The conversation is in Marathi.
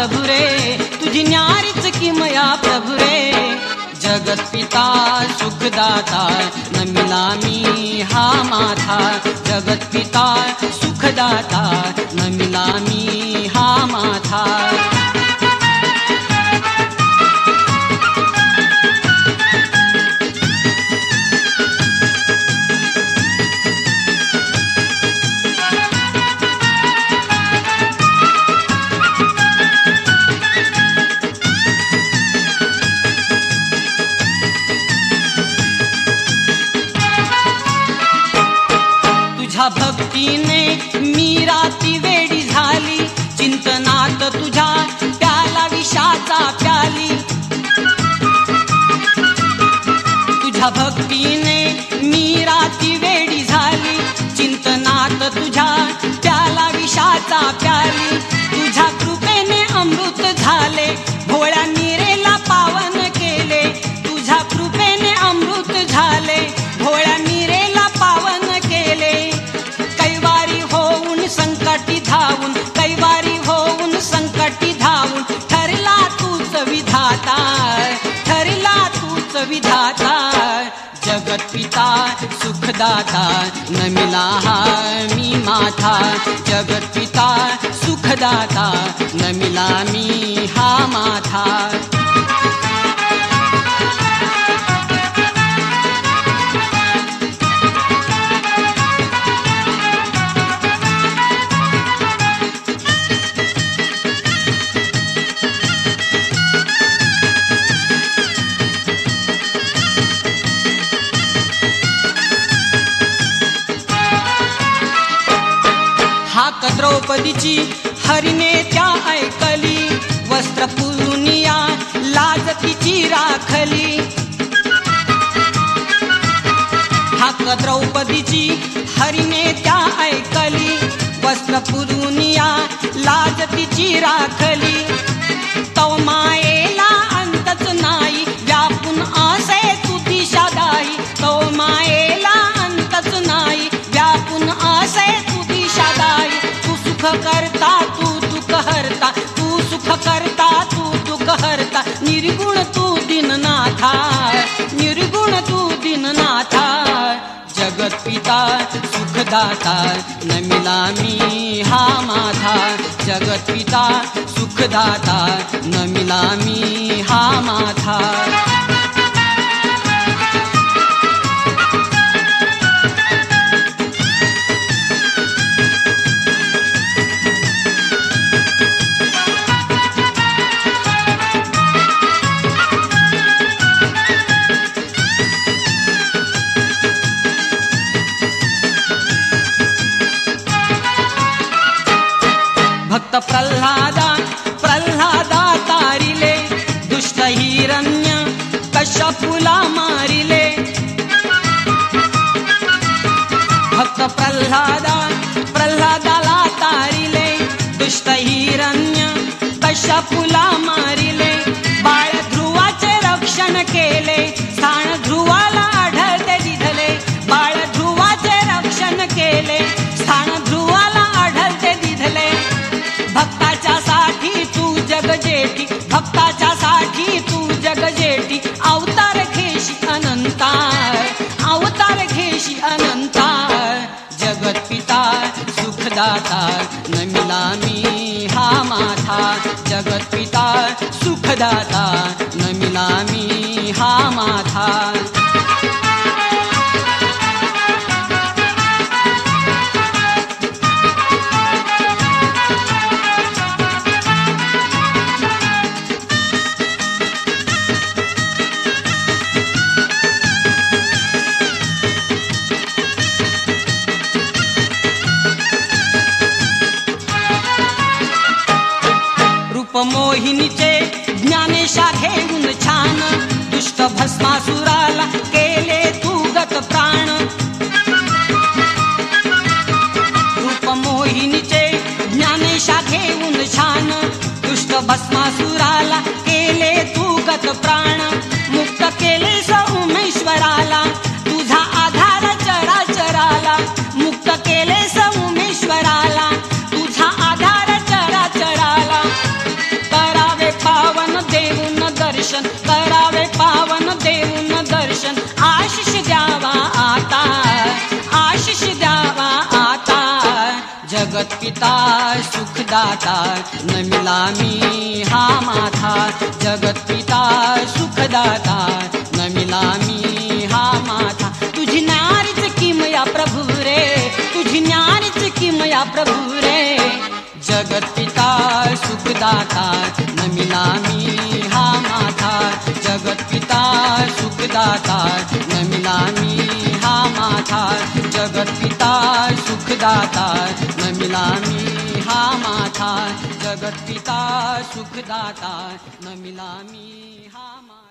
प्रभु रे, तुझी न्यारीच किमया प्रभु रे. जगत पिता सुखदाता नमिला मी हा माथा. जगत पिता सुखदाता नमिला मी हा माथा. भक्तीने मी राती वेडी झाली, चिंतनात तुझ्या प्याला विषाचा प्याली. तुझ्या भक्तीने मी राती वेडी झाली, चिंतनात तुझ्या प्याला विषाचा प्याली. तुझ्या कृपेने अमृत झाले, भोळ्या नीरेला पावन केले. तुझ्या कृपेने अमृत झाले, भोळ्या नीरेला पावन केले. कैवारी होऊन संकटी धावून, कैवारी होऊन संकटी धावून, ठरला तूच विधाता, ठरला तूच विधाता. जगत पिता सुखदाता नमिला हा मी माथा. जगत पिता सुखदाता नमिला मी हा माथा. द्रौपदीची हरिने त्या ऐकली, वस्त्र पुरुनिया लाज तिची राखली. हाक द्रौपदीची हरिने त्या ऐकली, वस्त्र पुरुनिया लाज तिची राखली. तव मायेला अंतच नाही, व्यापून असे तू दिशादायी. तव मायेला अंतच नाही, व्यापून असे तू दिशादायी. सुख करता तू दुःख हरता, तू सुख करता तू दुःख हरता. निर्गुण तू दीननाथा, निर्गुण तू दीननाथा. जगत पिता सुखदाता नमिला मी हा माथा. जगत पिता सुखदाता नमिला मी हा माथा. भक्त प्रल्हादा प्रल्हादा तारिले, दुष्ट हिरण्य कश्यपूला मारिले. भक्त प्रल्हादा प्रल्हादाला तारिले, दुष्ट हिरण्य कश्यपूला मारिले. बाळ ध्रुवाचे रक्षण केले, स्थान ध्रुवाला आढळते दिधले. बाळ ध्रुवाचे रक्षण केले, स्थान ध्रुवाला आढळते दिधले. भक्ताच्या साठी तू जगजेठी, भक्ताच्या साठी तू जगजेठी. अवतार घेशी अनंता, अवतार घेशी अनंता. जगत पिता सुखदाता नमिला मी हा माथा. जगत पिता सुखदाता नमिला मी हा माथा. मोहिनीचे ज्ञानेशा घेऊन छान, दुष्ट भस्मासुराला केले तू गत प्राण. रूप मोहिनीचे ज्ञानेशा घेऊन छान, दुष्ट भस्मासुराला केले तू गत प्राण. मुक्त केले स उमेश्वराला, तुझा आधार चराचराला. मुक्त केले स उमेश्वराला, तुझा आधार चराचराला. जगत पिता सुखदाता न मिला मी हा माथा जगत पिता सुखदाता न मिला मी हा माथा तुझी न्यारीच किमया प्रभू रे तुझी न्यारीच किमया प्रभू रे जगत पिता सुखदाता न मिला मी हा माथा जगत पिता सुखदाता न मिला मी हा माथा जगत पिता सुखदाता न मिला मी हा माथा जगत पिता सुखदाता न मिला मी हा माथा